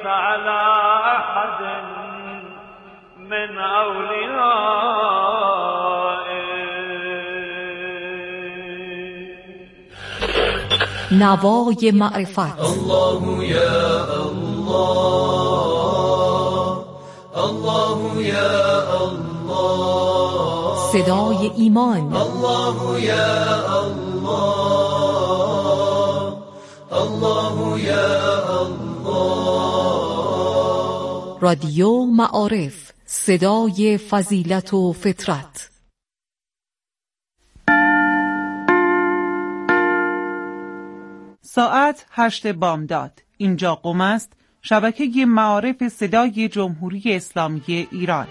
صليت على أحد من أوليائك. نوای معرفت. الله یا الله، الله یا الله. صدای ایمان. الله یا الله، الله یا الله. رادیو معارف، صدای فضیلت و فطرت. ساعت 8 بامداد. اینجا قم است، شبکه معارف صدای جمهوری اسلامی ایران.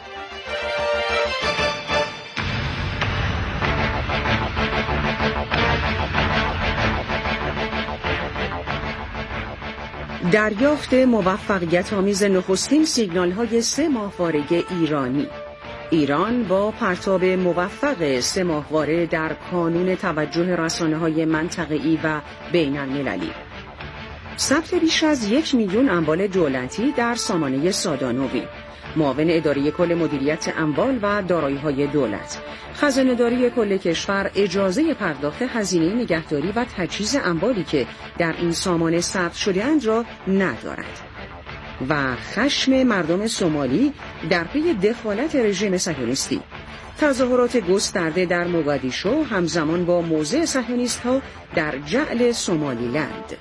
دریافت موفقیت آمیز نخستین سیگنال‌های 3 ماهواره ایرانی. ایران با پرتاب موفق 3 ماهواره در کانون توجه رسانه‌های منطقه‌ای و بین‌المللی. ثبت بیش از 1 میلیون اموال دولتی در سامانه سادانوی. معاون اداره کل مدیریت اموال و دارایی‌های دولت. خزانه‌داری کل کشور اجازه پرداخت هزینه نگهداری و تجهیز اموالی که در این سامانه ثبت شده‌اند را ندارد. و خشم مردم صومالی در پی دخالت رژیم صهیونیستی. تظاهرات گسترده در موگادیشو همزمان با موضع صهیونیست‌ها در جعل صومالیلند.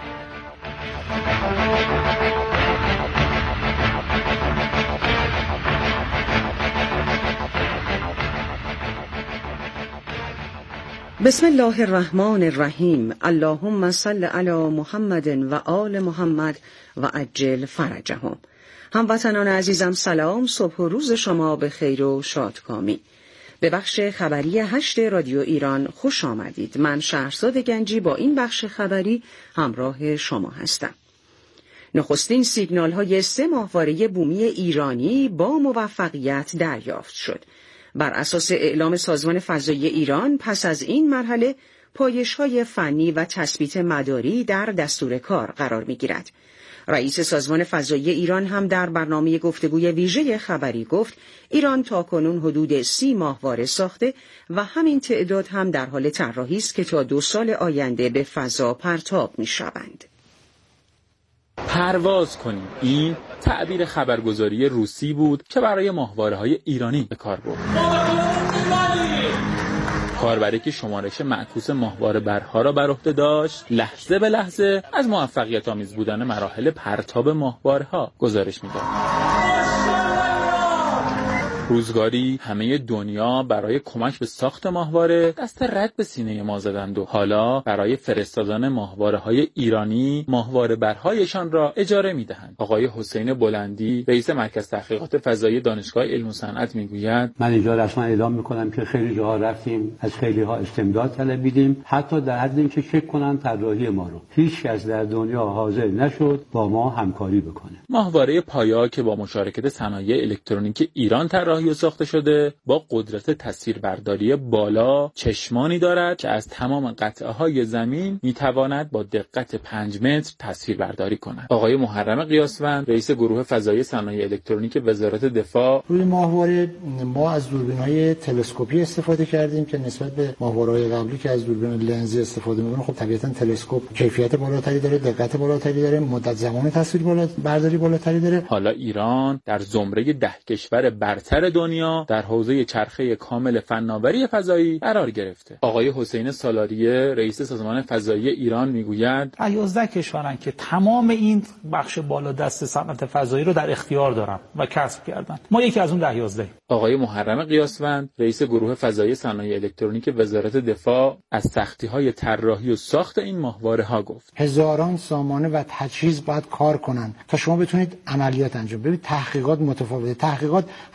بسم الله الرحمن الرحیم. اللهم صل علی محمد و آل محمد و عجل فرجهم. هموطنان عزیزم سلام، صبح و روز شما به خیر و شادکامی. به بخش خبری 8 رادیو ایران خوش آمدید. من شهرزاد گنجی با این بخش خبری همراه شما هستم. نخستین سیگنال های 3 ماهواره بومی ایرانی با موفقیت دریافت شد. بر اساس اعلام سازمان فضایی ایران پس از این مرحله پایش‌های فنی و تثبیت مداری در دستور کار قرار می‌گیرد. رئیس سازمان فضایی ایران هم در برنامه گفتگوی ویژه خبری گفت ایران تاکنون حدود 30 ماهواره ساخته و همین تعداد هم در حال طراحی است که تا 2 سال آینده به فضا پرتاب می‌شوند. پرواز کنیم. این تعبیر خبرگزاری روسی بود که برای ماهواره‌های ایرانی به کار برد. کاربری که شمارش معکوس ماهواره برها را بر عهده داشت، لحظه به لحظه از موفقیت آمیز بودن مراحل پرتاب ماهواره‌ها گزارش می‌داد. روزگاری همه دنیا برای کمک به ساخت ماهواره دست رد به سینه ما زدند و حالا برای فرستادن ماهواره‌های ایرانی ماهواره برهایشان را اجاره می‌دهند. آقای حسین بلندی رئیس مرکز تحقیقات فضایی دانشگاه علم و صنعت میگوید من اینجا رسما اعلام می‌کنم که خیلی جاها رفتیم از خیلی‌ها استمداد طلبیدیم، حتی در حد اینکه چک کنن طراحی ما رو. هیچ کس در دنیا حاضر نشد با ما همکاری بکنه. ماهواره پایا که با مشارکت صنایع الکترونیک ایران طراحی و ساخته شده با قدرت تصویربرداری بالا چشمانی دارد که از تمام قطعه‌های زمین میتواند با دقت 5 متر تصویربرداری کند. آقای محرم قیاسوند رئیس گروه فضایی صنایع الکترونیک وزارت دفاع روی ماهواره ما از دوربین‌های تلسکوپی استفاده کردیم که نسبت به ماهواره‌های قبلی که از دوربین لنزی استفاده می‌کنیم، خب طبیعتاً تلسکوپ کیفیت بالاتری داره، دقت بالاتری داره، مدت زمان تصویربرداری بالاتری داره. حالا ایران در زمره 10 کشور برتر دنیا در حوزه چرخه کامل فناوری فضایی قرار گرفته. آقای حسین سالاریه رئیس سازمان فضایی ایران میگوید 11 کشورن که تمام این بخش بالا دست صنعت فضایی رو در اختیار دارن و کسب کردن. ما یکی از اون 11. آقای محرم قیاسوند رئیس گروه فضایی صنایع الکترونیک وزارت دفاع از سختی‌های طراحی و ساخت این ماهواره‌ها گفت. هزاران سامانه و تجهیز باید کار کنن تا شما بتونید عملیات انجام بدید. تحقیقات متفاوته. تحقیقات حتی اگه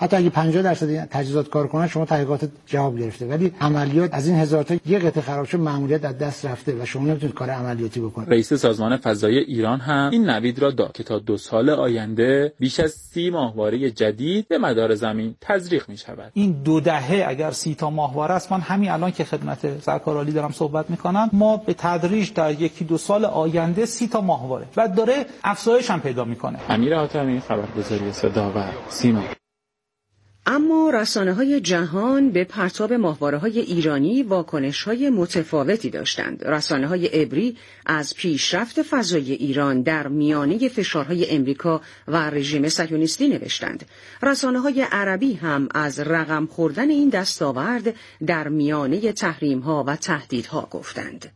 50% تجهیزات کار کنن شما تحقیقات جواب گرفته، ولی عملیات از این هزار تا یک قطعه خراب شد ماموریت از دست رفته و شما نمیتونید کار عملیاتی بکنید. رئیس سازمان فضایی ایران هم این نوید را داد که تا 2 سال آینده بیش از 30 ماهواره جدید به مدار زمین تزریق می‌شود. این 2 دهه اگر 30 تا ماهواره است، من همین الان که خدمت سرکارعالی دارم صحبت می‌کنم، ما به تدریج در 1-2 سال آینده 30 تا ماهواره و داره افزایش هم پیدا می‌کنه. امیر حاتمی، خبرگزاری صدا و سیما. اما رسانه‌های جهان به پرتاب ماهواره‌های ایرانی واکنش‌های متفاوتی داشتند. رسانه‌های عبری از پیشرفت فضایی ایران در میانه فشارهای امریکا و رژیم صهیونیستی نوشتند. رسانه‌های عربی هم از رقم خوردن این دستاورد در میانه تحریم‌ها و تهدیدها گفتند.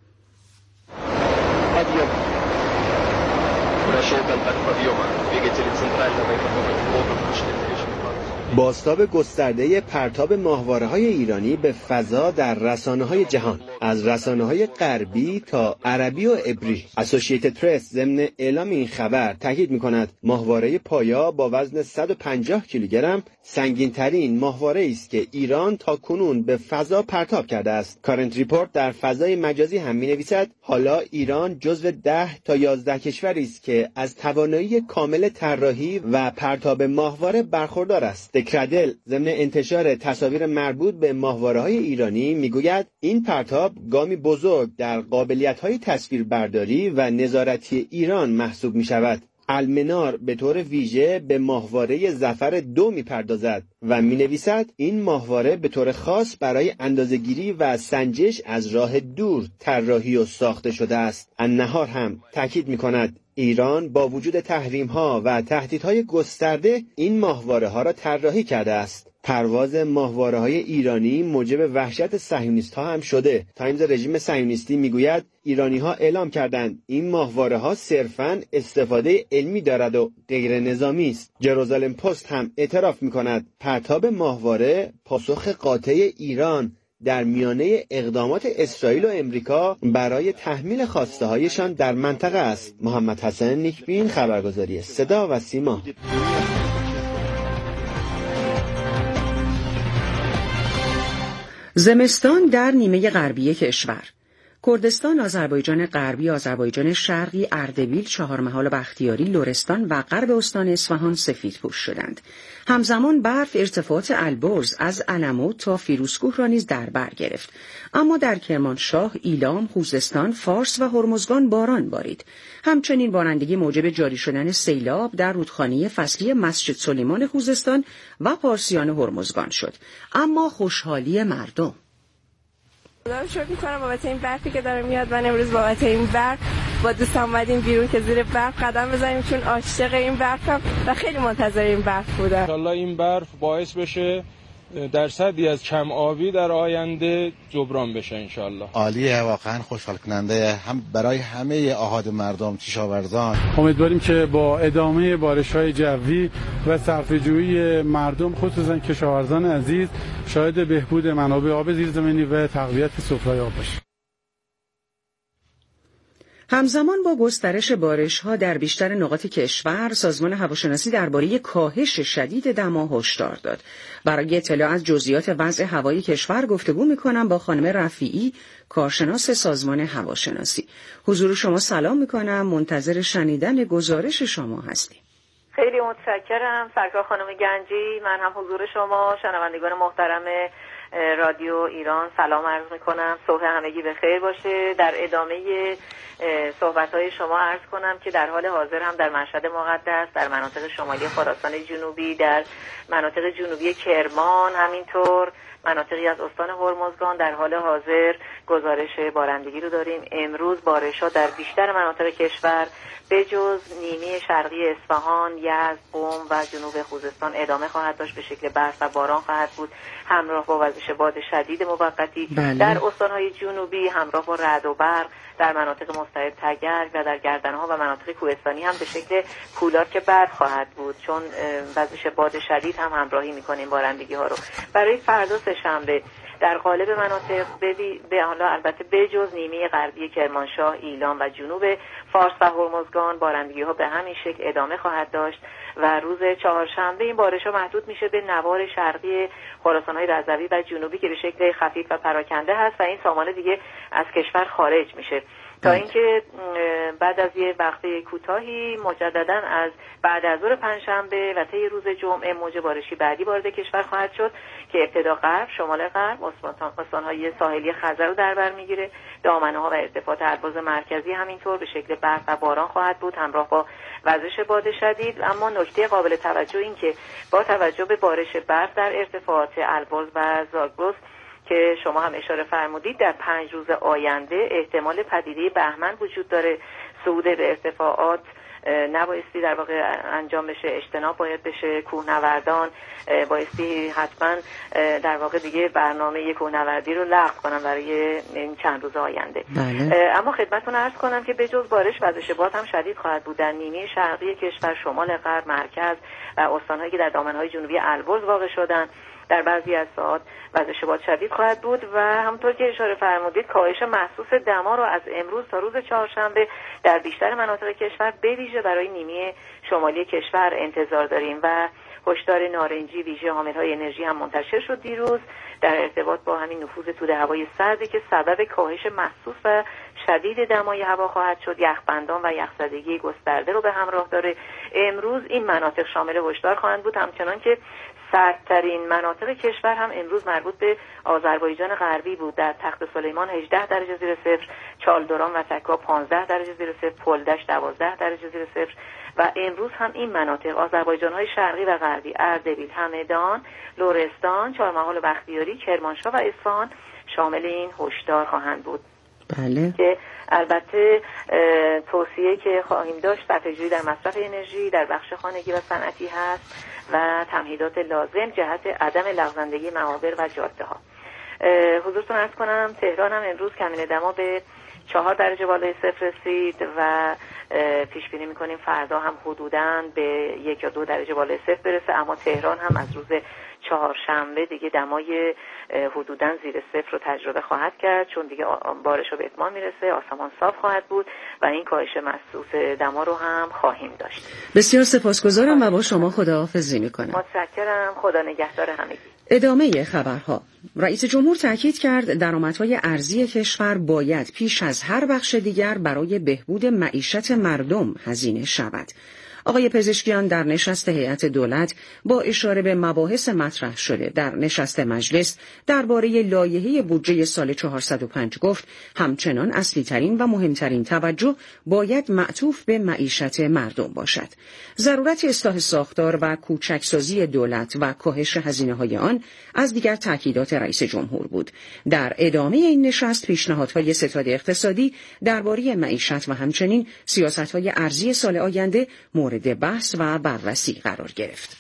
بازتاب گسترده پرتاب ماهواره‌های ایرانی به فضا در رسانه‌های جهان، از رسانه‌های غربی تا عربی و عبری. اسوسییتد پرس ضمن اعلام این خبر تاکید می‌کند ماهواره پایا با وزن 150 کیلوگرم سنگین‌ترین ماهواره‌ای است که ایران تاکنون به فضا پرتاب کرده است. کارنت ریپورت در فضای مجازی هم می‌نویسد حالا ایران جزو 10 تا 11 کشوری است که از توانایی کامل طراحی و پرتاب ماهواره برخوردار است. دکردل ضمن انتشار تصاویر مربوط به ماهواره‌های ایرانی میگوید این پرتاب گامی بزرگ در قابلیت‌های تصویربرداری و نظارتی ایران محسوب می‌شود. المنار به طور ویژه به ماهواره ظفر 2 می‌پردازد و می‌نویسد این ماهواره به طور خاص برای اندازه‌گیری و سنجش از راه دور طراحی و ساخته شده است. النهار هم تاکید می‌کند ایران با وجود تحریم‌ها و تهدیدهای گسترده این ماهواره‌ها را طراحی کرده است. پرواز ماهواره‌های ایرانی موجب وحشت صهیونیست‌ها هم شده. تایمز رژیم صهیونیستی میگوید ایرانی‌ها اعلام کردند این ماهواره‌ها صرفاً استفاده علمی دارد و غیر نظامی است. جروزالم پست هم اعتراف می‌کند پرتاب ماهواره پاسخ قاطع ایران در میانه اقدامات اسرائیل و امریکا برای تحمیل خواسته‌هایشان در منطقه است. محمد حسن نیکبین، خبرگزاری صدا و سیما. زمستان در نیمه غربی کشور. کردستان، آذربایجان غربی، آذربایجان شرقی، اردبیل، چهارمحال بختیاری، لرستان و غرب استان اصفهان سفیدپوش شدند. همزمان برف ارتفاعات البرز از علموت تا فیروزکوه را نیز در بر گرفت. اما در کرمانشاه، ایلام، خوزستان، فارس و هرمزگان باران بارید. همچنین بارندگی موجب جاری شدن سیلاب در رودخانه فصلی مسجد سلیمان خوزستان و پارسیان هرمزگان شد. اما خوشحالی مردم. خدا رو شکر می‌کنم بابت این برفی که داره میاد. من امروز بابت این برف با دوستان اومدیم بیرون که زیر برف قدم بزنیم، چون عاشق این برفم و خیلی منتظر این برف بودم. ان شاءالله این برف باعث بشه درصدی از کم آبی در آینده جبران بشه ان شاءالله. عالیه، واقعا خوشحال کننده هم برای همه احاد مردم کشاورزان. امیدواریم که با ادامه بارش‌های جوی و صرفه‌جویی مردم خصوصا کشاورزان عزیز شاهد بهبود منابع آب زیرزمینی و تقویت سفره آب باشیم. همزمان با گسترش بارش‌ها در بیشتر نقاط کشور، سازمان هواشناسی درباره کاهش شدید دما هشدار داد. برای اطلاع از جزئیات وضع هوای کشور گفتگو می‌کنم با خانم رفیعی، کارشناس سازمان هواشناسی. حضور شما سلام می‌کنم، منتظر شنیدن گزارش شما هستیم. خیلی متشکرم سرکار خانم گنجی. من هم حضور شما شنوندگان محترم رادیو ایران سلام عرض میکنم. صبح همگی بخیر باشه. در ادامه صحبت‌های شما عرض کنم که در حال حاضر هم در مشهد مقدس، در مناطق شمالی خراسان جنوبی، در مناطق جنوبی کرمان، همینطور مناطقی از استان هرمزگان در حال حاضر گزارش بارندگی رو داریم. امروز بارش‌ها در بیشتر مناطق کشور به جز نیمه شرقی اصفهان، یزد، قم و جنوب خوزستان ادامه خواهد داشت، به شکل برف و باران خواهد بود همراه با وزش باد شدید موقتی. در استان‌های جنوبی همراه با رعد و برق، در مناطق مستعد تگرگ و در گردنها و مناطق کوهستانی هم به شکل کولار که برف خواهد بود، چون وزش باد شدید هم همراهی می‌کنیم بارندگی ها رو. برای فردا سه‌شنبه در قالب مناطق به حالا البته بجز نیمه غربی کرمانشاه، ایلام و جنوب فارس و هرمزگان بارندگی‌ها به همین شکل ادامه خواهد داشت و روز چهارشنبه این بارش‌ها محدود میشه به نوار شرقی خراسان‌های رضوی و جنوبی که به شکل خفیف و پراکنده هست و این سامانه دیگه از کشور خارج میشه تا اینکه بعد از یه وقت کوتاهی مجددا از بعد از ظهر پنجشنبه و طی روز جمعه موج بارشی بعدی وارد کشور خواهد شد که ابتدا غرب، شمال غرب، استان‌های ساحلی خزر رو در بر میگیره. دامنه‌ها و ارتفاعات البرز مرکزی همینطور به شکل برف و باران خواهد بود همراه با وزش باد شدید. اما نکته قابل توجه این که با توجه به بارش برف در ارتفاعات البرز و زاگرس که شما هم اشاره فرمودید در 5 روز آینده احتمال پدیده بهمن وجود داره. صعود به ارتفاعات نبایستی در واقع انجام بشه، اجتناب باید بشه. کوهنوردان بایستی حتما در واقع دیگه برنامه کوهنوردی رو لغو کنن برای این چند روز آینده. اما خدمتتون عرض کنم که به جز بارش وزش باد هم شدید خواهد بود در نیمه شرقی کشور، شمال غرب، مرکز و استان‌هایی که در دامنه‌های جنوبی البرز واقع شدن. در بعضی از ساعات وزش باد شدید خواهد بود و همونطور که اشاره فرمودید کاهش محسوس دما رو از امروز تا روز چهارشنبه در بیشتر مناطق کشور به ویژه برای نیمه شمالی کشور انتظار داریم و هشدار نارنجی ویژه حامل‌های انرژی هم منتشر شد دیروز در ارتباط با همین نفوذ توده هوای سردی که سبب کاهش محسوس و شدید دمای هوا خواهد شد. یخبندان و یخزدگی گسترده رو به همراه داره. امروز این مناطق شامل هشدار خواهند بود، همچنان که سردترین مناطق کشور هم امروز مربوط به آذربایجان غربی بود. در تخت سلیمان 18 درجه زیر صفر، چالدوران و تکا 15 درجه زیر صفر، پلدش 12 درجه زیر صفر و امروز هم این مناطق آذربایجان‌های شرقی و غربی، اردبیل، همدان، لرستان، چهارمحال و بختیاری، کرمانشاه و اصفهان شامل این هشدار خواهند بود. بله. که البته توصیه که خواهیم داشت استراتژی در مصرف انرژی در بخش خانگی و صنعتی هست و تمهیدات لازم جهت عدم لغزندگی معابر و جاده ها. حضورتون عرض کنم تهران هم امروز کمین دما به 4 درجه بالای صفر رسید و پیش بینی می‌کنیم فردا هم حدوداً به 1 یا 2 درجه بالای صفر برسه، اما تهران هم از روز چهارشنبه دیگه دمای حدوداً زیر صفر رو تجربه خواهد کرد چون دیگه بارش رو به اتمام میرسه، آسمان صاف خواهد بود و این کاهش محسوس دما رو هم خواهیم داشت. بسیار سپاسگزارم و با شما خداحافظی میکنم. متشکرم. خدا نگهدار همگی. ادامه خبرها. رئیس جمهور تاکید کرد درآمدهای ارزی کشور باید پیش از هر بخش دیگر برای بهبود معیشت مردم هزینه شود. آقای پزشکیان در نشست هیئت دولت با اشاره به مباحث مطرح شده در نشست مجلس درباره لایحه بودجه سال 405 گفت همچنان اصلی ترین و مهمترین توجه باید معطوف به معیشت مردم باشد. ضرورت اصلاح ساختار و کوچکسازی دولت و کاهش هزینه‌های آن از دیگر تاکیدات رئیس جمهور بود. در ادامه این نشست پیشنهادهای ستاد اقتصادی درباره معیشت و همچنین سیاست‌های ارزی سال آینده مورد بحث و بررسی قرار گرفت.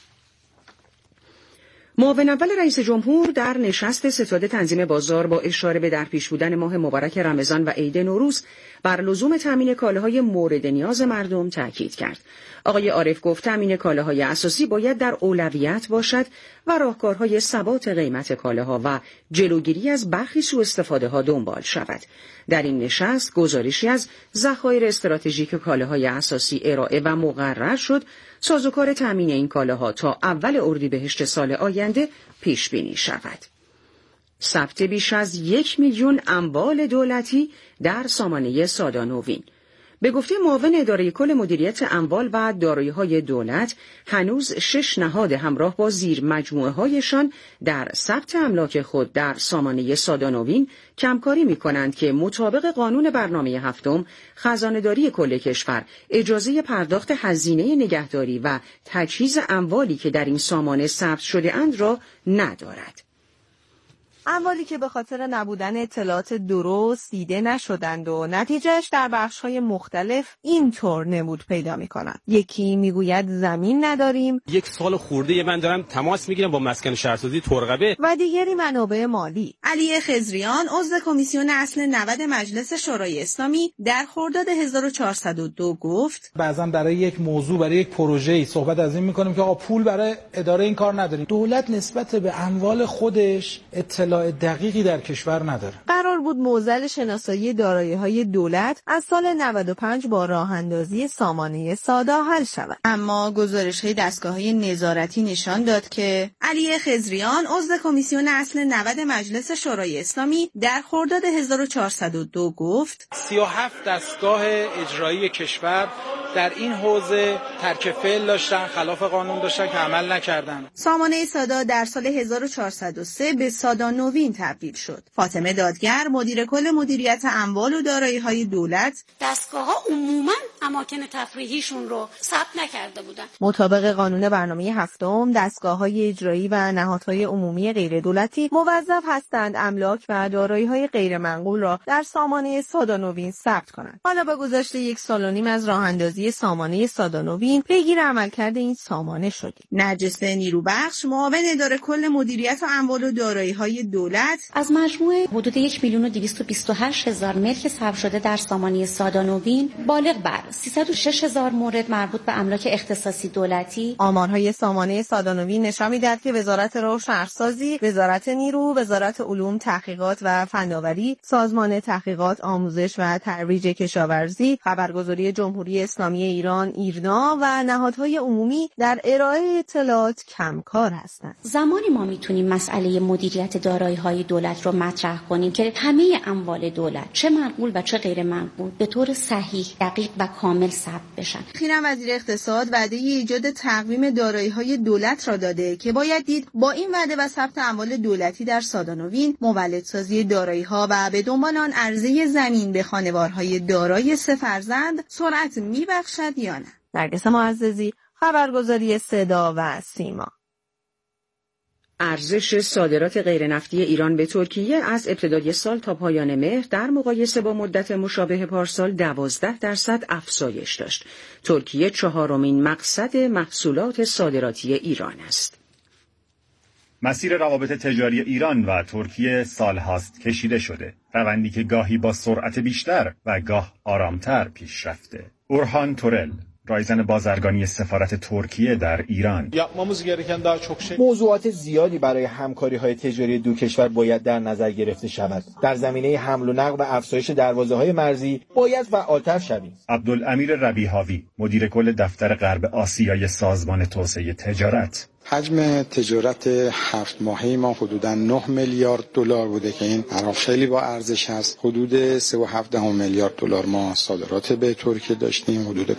معاون اول رئیس جمهور در نشست ستاد تنظیم بازار با اشاره به در پیش بودن ماه مبارک رمضان و عید نوروز بر لزوم تامین کالاهای مورد نیاز مردم تاکید کرد. آقای عارف گفت تامین کالاهای اساسی باید در اولویت باشد و راهکارهای ثبات قیمت کالاها و جلوگیری از برخی سوء استفاده ها دنبال شود. در این نشست گزارشی از ذخایر استراتژیک کالاهای اساسی ارائه و مقرر شد. سازوکار تامین این کالاها تا اول اردیبهشت سال آینده پیش بینی شود. ثبت بیش از 1 میلیون اموال دولتی در سامانه سادانوین. به گفته معاون اداره کل مدیریت اموال و دارایی‌های دولت، هنوز 6 نهاد همراه با زیر مجموعه‌هایشان در ثبت املاک خود در سامانه سادانوین کمکاری می‌کنند که مطابق قانون برنامه هفتم خزانه‌داری کل کشور اجازه پرداخت هزینه نگهداری و تجهیز اموالی که در این سامانه ثبت شده اند را ندارد. اموالی که به خاطر نبودن اطلاعات درست دیده نشدند و نتیجهش در بخش‌های مختلف اینطور نمود پیدا می‌کند. یکی میگوید زمین نداریم، 1 سال خورده من دارم تماس میگیرم با مسکن شهرسازی ترقبه، و دیگری منابع مالی. علی خضریان عضو کمیسیون اصل 90 مجلس شورای اسلامی در خرداد 1402 گفت بعضا برای یک موضوع، برای یک پروژه‌ای صحبت از این می‌کنیم که آقا پول برای اداره این کار نداریم. دولت نسبت به اموال خودش اطلاع اطلاع دقیقی در کشور نداره. قرار بود معضل شناسایی دارایی‌های دولت از سال 95 با راه‌اندازی سامانه سادا حل شود. اما گزارش‌های دستگاه‌های نظارتی نشان داد که علی خضریان عضو کمیسیون اصل 90 مجلس شورای اسلامی در خرداد 1402 گفت 37 دستگاه اجرایی کشور در این حوزه ترک فعل داشتن، خلاف قانون داشتن که عمل نکردن. سامانه سادا در سال 1403 به سادا نوین تبدیل شد. فاطمه دادگر مدیر کل مدیریت اموال و دارایی‌های دولت دستگاه‌ها عموماً اماکن تفریحیشون رو ثبت نکرده بودن. مطابق قانون برنامه هفتم دستگاه‌های اجرایی و نهادهای عمومی غیر دولتی موظف هستند املاک و دارایی‌های غیر منقول را در سامانه سادا نوین ثبت کنند. حالا با گذشت 1.5 سال از راه‌اندازی سامانه سادا نوین پیگیر عملکرد این سامانه شدیم. نرجس نیروبخش معاون اداره کل مدیریت اموال و دارایی‌های دولت از مجموع حدود 1,228,000 ملک ثبت شده در سامانه سادا نوین بالغ بر 306,000 مورد مربوط به املاک اختصاصی دولتی. آمارهای سامانه سادا نوین نشان می‌دهد که وزارت راه و شهرسازی، وزارت نیرو، وزارت علوم، تحقیقات و فناوری، سازمان تحقیقات، آموزش و ترویج کشاورزی، خبرگزاری جمهوری اسلامی ایران ایرنا و نهادهای عمومی در ارائه اطلاعات کمکار هستند. زمانی ما میتونیم مسئله مدیریت دارایی‌های دولت رو مطرح کنیم که همه اموال دولت چه منقول و چه غیر منقول به طور صحیح، دقیق و کامل ثبت بشن. اخیراً وزیر اقتصاد وعده ایجاد تقویم دارایی‌های دولت را داده که باید دید با این وعده و ثبت اموال دولتی در سادا نوین مولدسازی دارایی‌ها و به دنبال آن عرضه زمین به خانوارهای دارای 3 فرزند سرعت میبخشد یا نه. نرگس معززی، خبرگزاری صدا و سیما. ارزش صادرات غیرنفتی ایران به ترکیه از ابتدای سال تا پایان مهر در مقایسه با مدت مشابه پارسال 12% افزایش داشت. ترکیه 4مین مقصد محصولات صادراتی ایران است. مسیر روابط تجاری ایران و ترکیه سالهاست کشیده شده. روندی که گاهی با سرعت بیشتر و گاه آرامتر پیش رفته. اورهان تورل، رایزن بازرگانی سفارت ترکیه در ایران. موضوعات زیادی برای همکاری‌های تجاری دو کشور باید در نظر گرفته شود. در زمینه حمل و نقل و افزایش دروازه‌های مرزی باید فعال‌تر شویم. عبدالامیر ربیحاوی، مدیر کل دفتر غرب آسیای سازمان توسعه تجارت. حجم تجارت 7 ماهه ما حدوداً 9 میلیارد دلار بوده که این خیلی با ارزش هست. حدود 3.7 میلیارد دلار ما صادرات به ترکیه داشتیم، حدود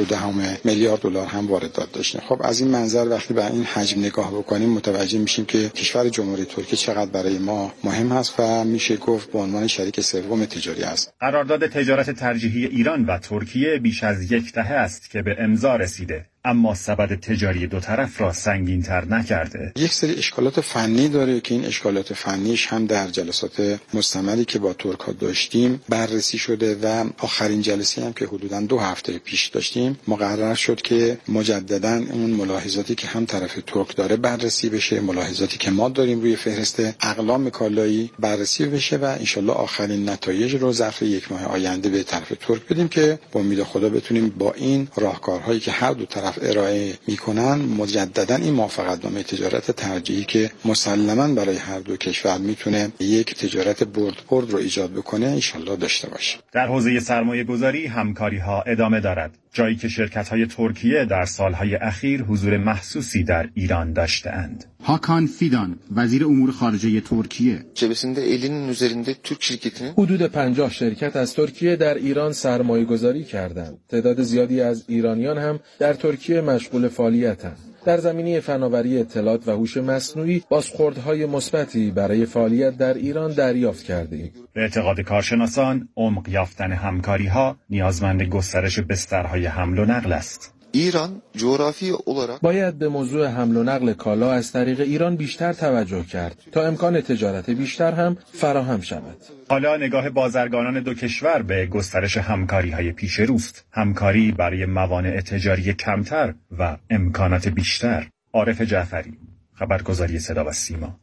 5.2 میلیارد دلار هم واردات داشتیم. خب از این منظر وقتی به این حجم نگاه بکنیم متوجه میشیم که کشور جمهوری ترکیه چقدر برای ما مهم هست و میشه گفت به عنوان شریک سوم تجاری است. قرارداد تجارت ترجیحی ایران و ترکیه بیش از 10 دهه است که به امضا رسیده، اما سبد تجاری دو طرف را سنگین‌تر نکرده. یک سری اشکالات فنی داره که این اشکالات فنیش هم در جلسات مستمری که با ترک‌ها داشتیم بررسی شده و آخرین جلسه هم که حدوداً 2 هفته پیش داشتیم مقرر شد که مجدداً اون ملاحظاتی که هم طرف ترک داره بررسی بشه، ملاحظاتی که ما داریم روی فهرست اقلام کالایی بررسی بشه و انشالله آخرین نتایج رو ظرف 1 ماه آینده به طرف ترک بدیم که با امید خدا بتونیم با این راهکارهایی که هر دو طرف ارائه میکنن مجددا این موافقتنامه تجارت ترجیحی که مسلما برای هر دو کشور میتونه یک تجارت برد رو ایجاد بکنه انشالله داشته باشه. در حوزه سرمایه گذاری همکاری ها ادامه دارد، جایی که şirket های ترکیه در سالهای اخیر حضور محسوسی در ایران داشته‌اند. هاکان فیدان، وزیر امور خارجه ترکیه. Cebesinde elinin üzerinde Türk şirketinin حدود 50 شرکت از ترکیه در ایران سرمایه گذاری کردند. تعداد زیادی از ایرانیان هم در ترکیه مشغول فعالیتند. در زمینه فناوری اطلاعات و هوش مصنوعی بازخوردهای مثبتی برای فعالیت در ایران دریافت کردیم. به اعتقاد کارشناسان، عمق یافتن همکاری‌ها نیازمند گسترش بسترهای حمل و نقل است. ایران جغرافی olarak باید به موضوع حمل و نقل کالا از طریق ایران بیشتر توجه کرد تا امکان تجارت بیشتر هم فراهم شود. حالا نگاه بازرگانان دو کشور به گسترش همکاری‌های پیش روست. همکاری برای موانع تجاری کمتر و امکانات بیشتر. عارف جعفری، خبرگزاری صدا و سیما.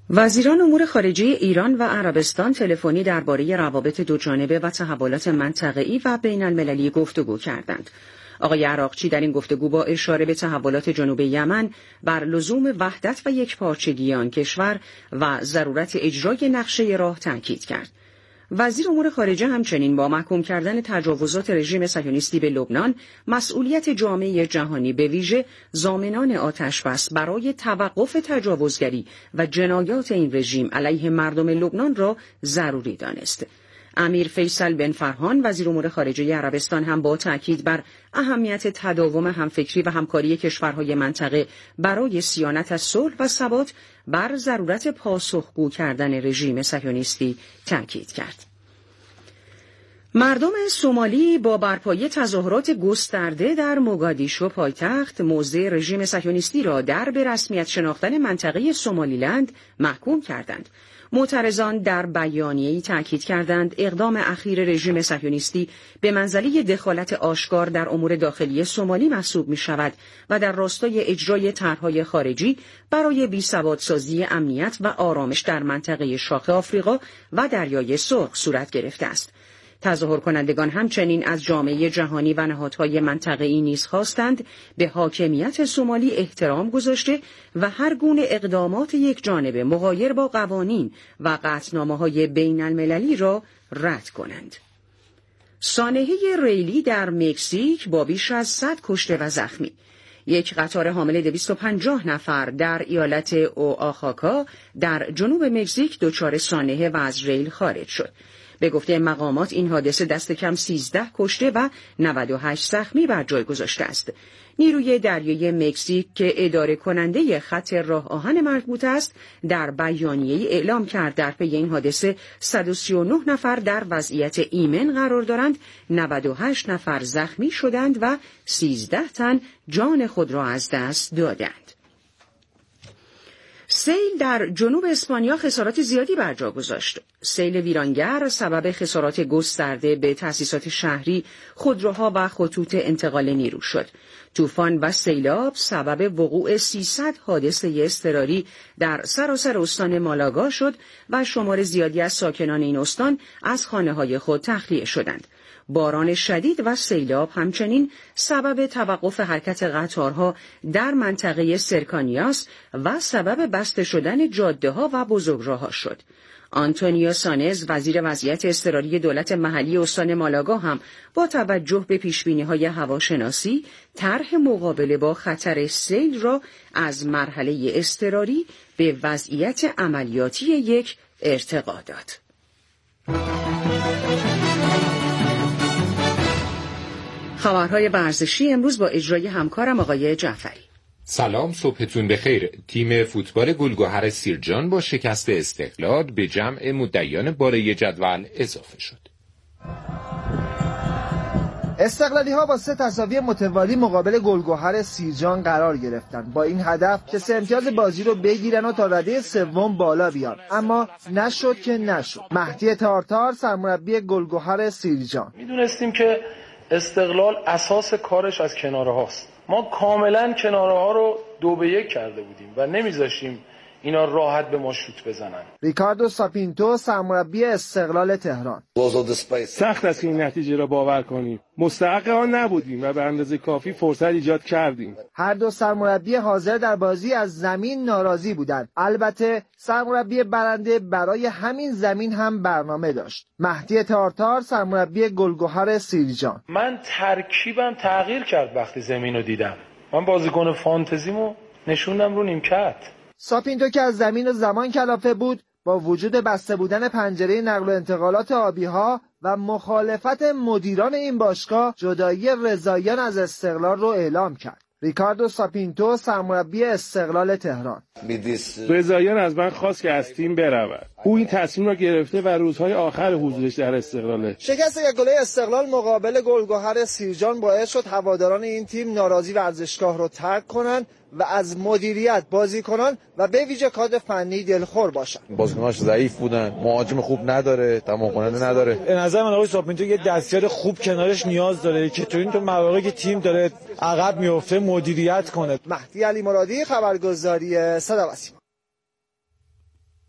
وزیران امور خارجه ایران و عربستان تلفنی درباره روابط دوجانبه و تحولات منطقه‌ای و بین‌المللی گفتگو کردند. آقای عراقچی در این گفتگو با اشاره به تحولات جنوب یمن بر لزوم وحدت و یکپارچگی آن کشور و ضرورت اجرای نقشه راه تاکید کرد. وزیر امور خارجه همچنین با محکوم کردن تجاوزات رژیم صهیونیستی به لبنان، مسئولیت جامعه جهانی به ویژه ضامنان آتشبس برای توقف تجاوزگری و جنایات این رژیم علیه مردم لبنان را ضروری دانست. امیر فیصل بن فرهان وزیر امور خارجه عربستان هم با تاکید بر اهمیت تداوم همفکری و همکاری کشورهای منطقه برای صیانت از صلح و ثبات بر ضرورت پاسخگو کردن رژیم صهیونیستی تاکید کرد. مردم سومالی با برپایی تظاهرات گسترده در موگادیشو پایتخت موضع رژیم صهیونیستی را در به رسمیت شناختن منطقه سومالیلند محکوم کردند. معترضان در بیانیه‌ای تاکید کردند اقدام اخیر رژیم صهیونیستی به منزله دخالت آشکار در امور داخلی سومالی محسوب می‌شود و در راستای اجرای طرح‌های خارجی برای بی‌ثبات‌سازی امنیت و آرامش در منطقه شاخ آفریقا و دریای سرخ صورت گرفته است. تظاهر کنندگان همچنین از جامعه جهانی و نهادهای منطقه‌ای نیز خواستند به حاکمیت سومالی احترام گذاشته و هر گونه اقدامات یکجانبه مغایر با قوانین و قطعنامه‌های بین‌المللی را رد کنند. سانحه ریلی در مکزیک با بیش از 100 کشته و زخمی. یک قطار حامل 250 نفر در ایالت اوآخاکا در جنوب مکزیک دچار سانحه و از ریل خارج شد. به گفته مقامات این حادثه دست کم 13 کشته و 98 زخمی بر جای گذاشته است. نیروی دریایی مکزیک که اداره کننده خط راه آهن مربوط است در بیانیه‌ای اعلام کرد در پی این حادثه 139 نفر در وضعیت ایمن قرار دارند، 98 نفر زخمی شدند و 13 تن جان خود را از دست دادند. سیل در جنوب اسپانیا خسارات زیادی بر جا گذاشت. سیل ویرانگر سبب خسارات گسترده به تأسیسات شهری، خودروها و خطوط انتقال نیرو شد. طوفان و سیلاب سبب وقوع 300 حادثه اضطراری در سراسر استان مالاگا شد و شمار زیادی از ساکنان این استان از خانه‌های خود تخلیه شدند. باران شدید و سیلاب همچنین سبب توقف حرکت قطارها در منطقه سرکانیاس و سبب بسته شدن جاده‌ها و بزرگراه‌ها شد. آنتونیو سانز وزیر وضعیت اضطراری دولت محلی استان مالاگا هم با توجه به پیشبینی‌های هواشناسی طرح مقابله با خطر سیل را از مرحله اضطراری به وضعیت عملیاتی یک ارتقا داد. خبرهای ورزشی امروز با اجرای همکارم آقای جعفری. سلام، صبحتون بخیر. تیم فوتبال گلگهر سیرجان با شکست استقلال به جمع مدعیان بالای جدول اضافه شد. استقلالی ها با 3 تساوی متوالی مقابل گلگهر سیرجان قرار گرفتند با این هدف که 3 امتیاز بازی رو بگیرن و تا رده سوم بالا بیان، اما نشد که نشد. مهدی تارتار سرمربی گلگهر سیرجان: میدونستیم که استقلال اساس کارش از کناره هاست. ما کاملا کناره ها رو 2-1 کرده بودیم و نمیذاشتیم اینا راحت به ما شوت بزنن. ریکاردو ساپینتو سرمربی استقلال تهران: سخت است که این نتیجه را باور کنیم. مستحق آن نبودیم و به اندازه کافی فرصت ایجاد کردیم. هر دو سرمربی حاضر در بازی از زمین ناراضی بودند. البته سرمربی برنده برای همین زمین هم برنامه داشت. مهدی تارتار سرمربی گلگهر سیرجان: من ترکیبم تغییر کرد وقتی زمین رو دیدم. من بازیکن فانتزیمو نشوندم رو نیمکت. ساپینتو که از زمین و زمان کلافه بود، با وجود بسته بودن پنجره نقل و انتقالات آبی‌ها و مخالفت مدیران این باشگاه، جدایی رضاییان از استقلال رو اعلام کرد. ریکاردو ساپینتو سرمربی استقلال تهران: رضاییان از من خواست که از تیم برود. او این تصمیم را گرفته و روزهای آخر حضورش در استقلاله. شکست 1-0 استقلال مقابل گلگهر سیرجان باعث شد هواداران این تیم ناراضی ورزشگاه را ترک کنند و از مدیریت، بازیکنان و به ویژه کادر فنی دلخور باشند. بازیکناش ضعیف بودن، مهاجم خوب نداره، تمام کننده نداره. به نظر من آقای ساپینتو یه دستیار خوب کنارش نیاز داره که تو این مواقعی که تیم داره عقب میفته مدیریت کنه. مهدی علی مرادی، خبرگزاری صدا و سیما.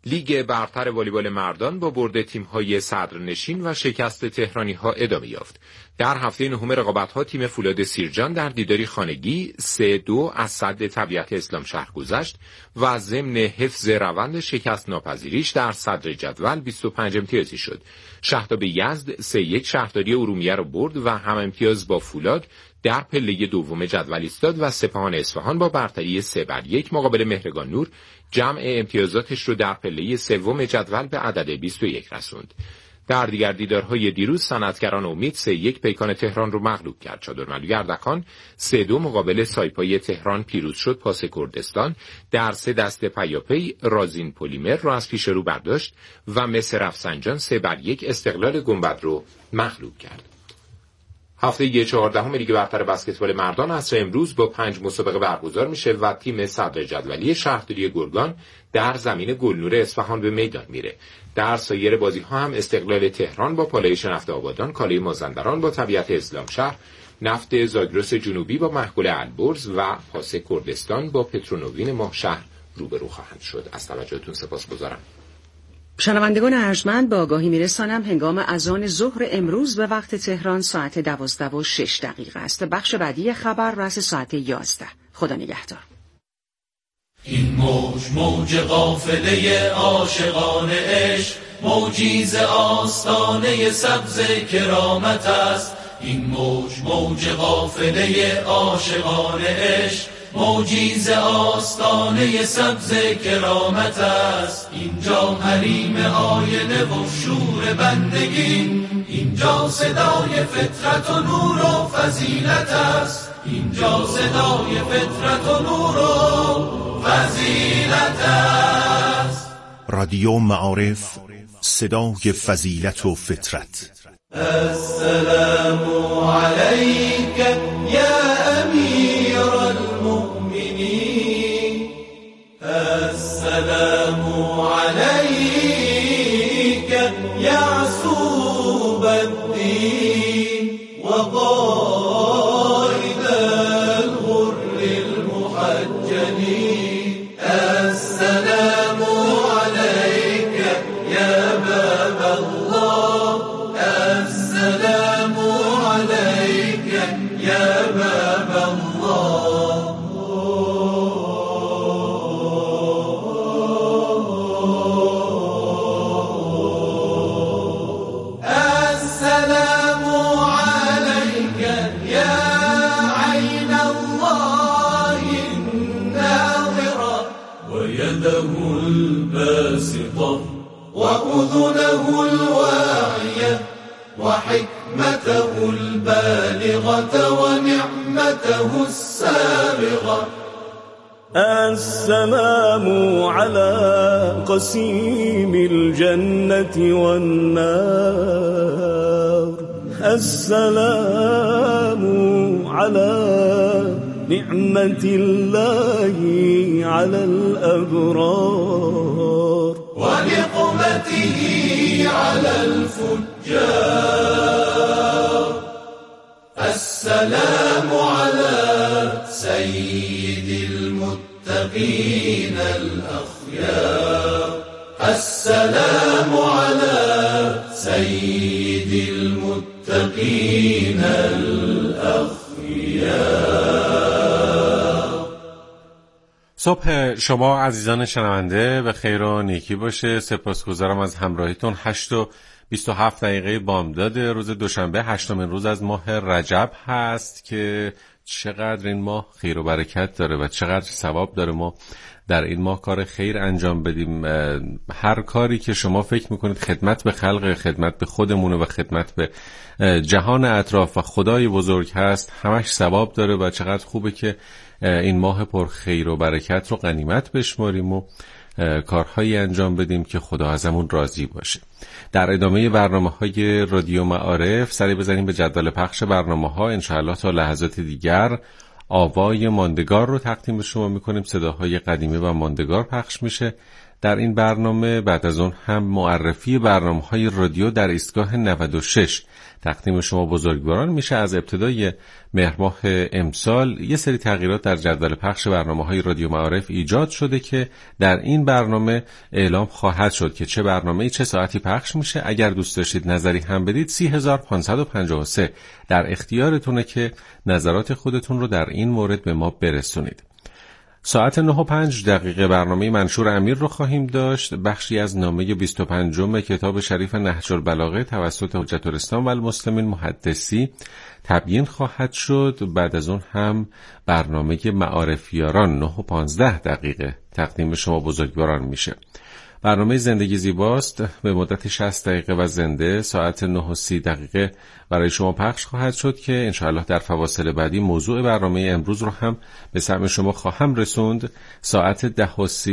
لیگ برتر والیبال مردان با برد تیم‌های صدرنشین و شکست تهرانی‌ها ادامه یافت. در هفته نهم رقابت‌ها تیم فولاد سیرجان در دیداری خانگی 3-2 از سد طبیعت اسلام شهر گذشت و ضمن حفظ روند شکست ناپذیریش در صدر جدول 25 امتیازی شد. شهداب یزد 3-1 شهرداری ارومیه را برد و هم امتیاز با فولاد در پله دوم جدول ایستاد و سپاهان اصفهان با برتری 3-1 مقابل مهرگان نور جمع امتیازاتش رو در پله سوم جدول به عدد 21 رسوند. در دیگر دیدارهای دیروز صنعتگران امید 3-1 پیکان تهران رو مغلوب کرد. چادرملو گردکان 3-2 مقابل سایپای تهران پیروز شد. پاس کردستان در 3 دست پیاپی رازین پلیمر رو از پیش رو برداشت و مصر رفسنجان 3-1 استقلال گنبد رو مغلوب کرد. هفته 14 لیگ برتر بسکتبال مردان عصر امروز با 5 مسابقه برگزار میشه و تیم صدر جدولی شهرداری گرگان در زمین گلنور اصفهان به میدان میره. در سایر بازی‌ها هم استقلال تهران با پالایش نفت آبادان، کاله مازندران با طبیعت اسلام شهر، نفت زاگرس جنوبی با محگل البرز و پاس کردستان با پترونوین ماهشهر روبرو خواهند شد. از توجهتون سپاسگزارم. شنوندگان ارجمند با آگاهی میرسانم هنگام اذان ظهر امروز به وقت تهران ساعت 12:06 است. بخش بعدی خبر رأس ساعت 11. خدا نگهدار. این موج قافله عاشقان عشق، موجی ز آستانه سبز کرامت است. این موج قافله عاشقان عشق، موجی ز آستانه سبز کرامت است. اینجا حریم آینه و شور بندگی، اینجا صدای فطرت و نور و فضیلت است. اینجا صدای فطرت و نور و فضیلت است. رادیو معارف، صدای فضیلت و فطرت. السلام علیک یا امیر المؤمنین، السلام علیک یعصوب الدین و قائد الغر المحجلین. السلام علیک یا باب الله، السلام علیک یا باب الله. السلام علیک یا عین الله الناظرة ويده الباسطة وأذنه الواعية وحكمته البالغة ونعمته السابغة. السلام على قسيم الجنة والنار، السلام على نعمة الله على الأبرار ونقمته على الفجار. السلام على سيد المتقين الأخيار، السلام على سيد المتقين الأخيار. صبح شما عزیزان شنونده به خیر و نیکی باشه. سپاسگزارم از همراهیتون. 8:27 بامداد روز دوشنبه، 8مین روز از ماه رجب هست که چقدر این ماه خیر و برکت داره و چقدر ثواب داره ما در این ماه کار خیر انجام بدیم. هر کاری که شما فکر میکنید خدمت به خلق، خدمت به خودمونه و خدمت به جهان اطراف و خدای بزرگ هست، همش ثواب داره و چقدر خوبه که این ماه پر خیر و برکت رو غنیمت بشماریم و کارهایی انجام بدیم که خدا ازمون راضی باشه. در ادامه برنامه‌های رادیو معارف سری بزنیم به جدول پخش برنامه‌ها. انشاءالله تا لحظات دیگر آوای ماندگار رو تقدیم به شما میکنیم. صداهای قدیمی و ماندگار پخش میشه در این برنامه بعد از اون هم معرفی برنامه‌های رادیو در ایستگاه 96 تقدیم شما بزرگواران میشه. از ابتدای مهر ماه امسال یه سری تغییرات در جدول پخش برنامه‌های رادیو معارف ایجاد شده که در این برنامه اعلام خواهد شد که چه برنامه‌ای چه ساعتی پخش میشه. اگر دوست داشتید نظری هم بدید 30553 در اختیارتونه که نظرات خودتون رو در این مورد به ما برسونید. ساعت 9:05 برنامه منشور امیر رو خواهیم داشت. بخشی از نامه 25 کتاب شریف نهج البلاغه توسط حجت الاسلام و المسلمین محدثی تبیین خواهد شد. بعد از اون هم برنامه معارفیاران 9:15 تقدیم شما بزرگواران میشه. برنامه زندگی زیباست به مدت 60 دقیقه و زنده ساعت 9:30 برای شما پخش خواهد شد که انشاءالله در فواصل بعدی موضوع برنامه امروز رو هم به سمع شما خواهم رسوند. ساعت 10:30